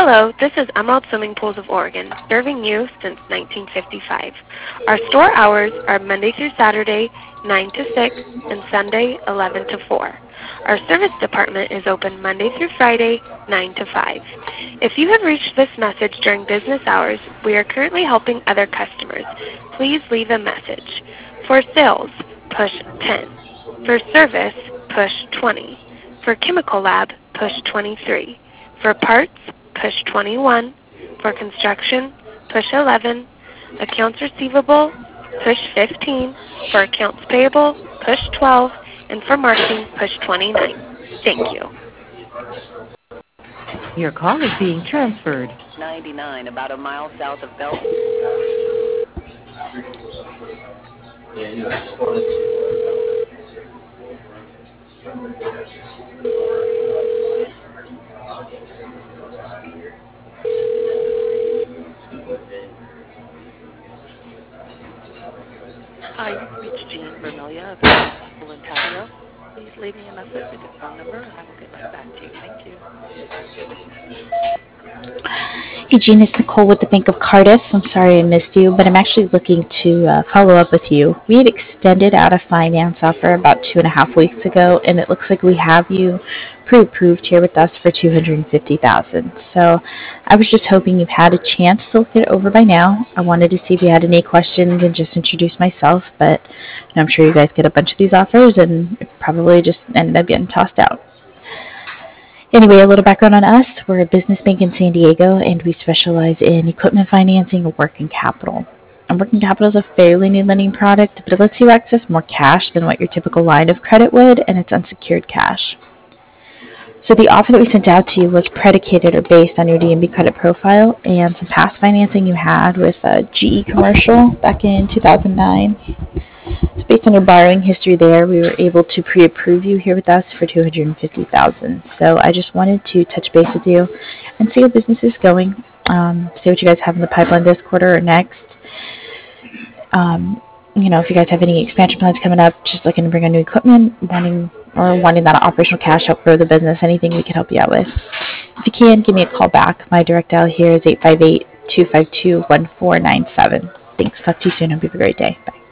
Hello, this is Emerald Swimming Pools of Oregon, serving you since 1955. Our store hours are Monday through Saturday, 9 to 6, and Sunday, 11 to 4. Our service department is open Monday through Friday, 9 to 5. If you have reached this message during business hours, we are currently helping other customers. Please leave a message. For sales, push 10. For service, push 20. For chemical lab, push 23. For parts, push 21. For construction, push 11. Accounts receivable, push 15. For accounts payable, push 12. And for marketing, push 29. Thank you. Your call is being transferred. 99, about a mile south of Bell. Hi, you've reached Jean Vermelia of Pool and Patio. Please leave me a message with your phone number, and I will get right back to you. Thank you. Hey, Jean, it's Nicole with the Bank of Cardiff. I'm sorry I missed you, but I'm actually looking to follow up with you. We had extended out a finance offer about 2.5 weeks ago, and it looks like we have you pre-approved here with us for $250,000. So I was just hoping you've had a chance to look it over by now. I wanted to see if you had any questions and just introduce myself, but I'm sure you guys get a bunch of these offers and it probably just ended up getting tossed out. Anyway, a little background on us. We're a business bank in San Diego, and we specialize in equipment financing and working capital. And working capital is a fairly new lending product, but it lets you access more cash than what your typical line of credit would, and it's unsecured cash. So the offer that we sent out to you was predicated or based on your DNB credit profile and some past financing you had with GE Commercial back in 2009. So based on your borrowing history there, we were able to pre-approve you here with us for $250,000. So I just wanted to touch base with you and see how business is going. See what you guys have in the pipeline this quarter or next. If you guys have any expansion plans coming up, just looking to bring on new equipment, wanting that operational cash help grow the business, anything we can help you out with. If you can, give me a call back. My direct dial here is 858-252-1497. Thanks. Talk to you soon. Hope you have a great day. Bye.